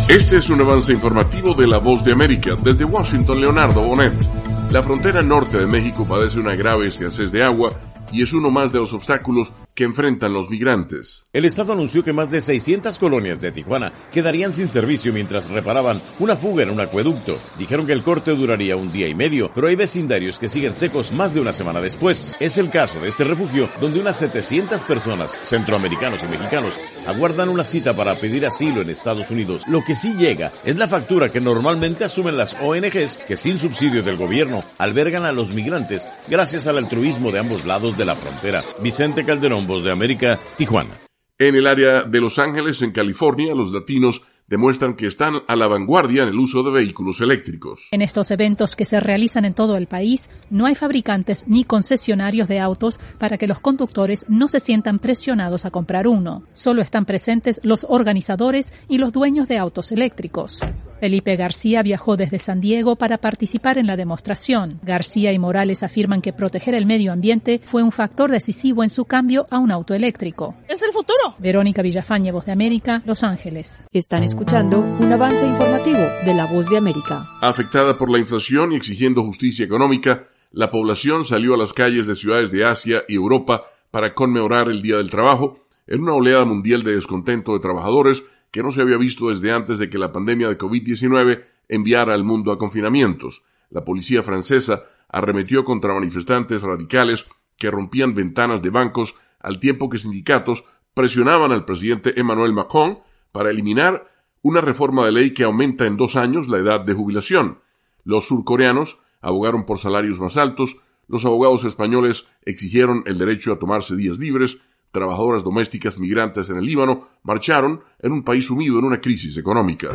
Este es un avance informativo de La Voz de América. Desde Washington, Leonardo Bonet. La frontera norte de México padece una grave escasez de agua y es uno más de los obstáculos que enfrentan los migrantes. El Estado anunció que más de 600 colonias de Tijuana quedarían sin servicio mientras reparaban una fuga en un acueducto. Dijeron que el corte duraría un día y medio, pero hay vecindarios que siguen secos más de una semana después. Es el caso de este refugio, donde unas 700 personas, centroamericanos y mexicanos, aguardan una cita para pedir asilo en Estados Unidos. Lo que sí llega es la factura que normalmente asumen las ONGs que sin subsidio del gobierno albergan a los migrantes gracias al altruismo de ambos lados de la frontera. Vicente Calderón, Voz de América, Tijuana. En el área de Los Ángeles, en California, los latinos demuestran que están a la vanguardia en el uso de vehículos eléctricos. En estos eventos que se realizan en todo el país, no hay fabricantes ni concesionarios de autos para que los conductores no se sientan presionados a comprar uno. Solo están presentes los organizadores y los dueños de autos eléctricos. Felipe García viajó desde San Diego para participar en la demostración. García y Morales afirman que proteger el medio ambiente fue un factor decisivo en su cambio a un auto eléctrico. ¡Es el futuro! Verónica Villafañe, Voz de América, Los Ángeles. Están escuchando un avance informativo de La Voz de América. Afectada por la inflación y exigiendo justicia económica, la población salió a las calles de ciudades de Asia y Europa para conmemorar el Día del Trabajo en una oleada mundial de descontento de trabajadores que no se había visto desde antes de que la pandemia de COVID-19 enviara al mundo a confinamientos. La policía francesa arremetió contra manifestantes radicales que rompían ventanas de bancos al tiempo que sindicatos presionaban al presidente Emmanuel Macron para eliminar una reforma de ley que aumenta en 2 años la edad de jubilación. Los surcoreanos abogaron por salarios más altos, los abogados españoles exigieron el derecho a tomarse días libres, trabajadoras domésticas migrantes en el Líbano marcharon en un país sumido en una crisis económica.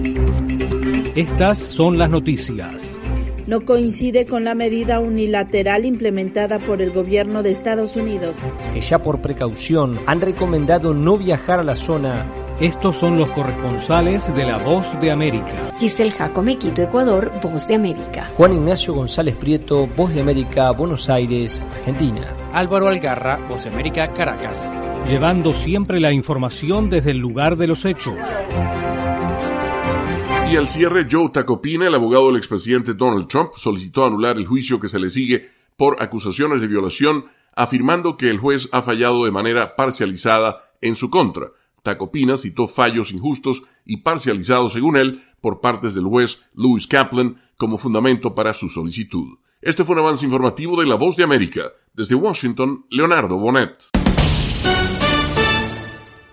Estas son las noticias. No coincide con la medida unilateral implementada por el gobierno de Estados Unidos. Que ya por precaución han recomendado no viajar a la zona. Estos son los corresponsales de La Voz de América. Giselle Jacome, Quito, Ecuador, Voz de América. Juan Ignacio González Prieto, Voz de América, Buenos Aires, Argentina. Álvaro Algarra, Voz de América, Caracas. Llevando siempre la información desde el lugar de los hechos. Y al cierre, Joe Tacopina, el abogado del expresidente Donald Trump, solicitó anular el juicio que se le sigue por acusaciones de violación, afirmando que el juez ha fallado de manera parcializada en su contra. Tacopina citó fallos injustos y parcializados, según él, por partes del juez Lewis Kaplan como fundamento para su solicitud. Este fue un avance informativo de La Voz de América. Desde Washington, Leonardo Bonet.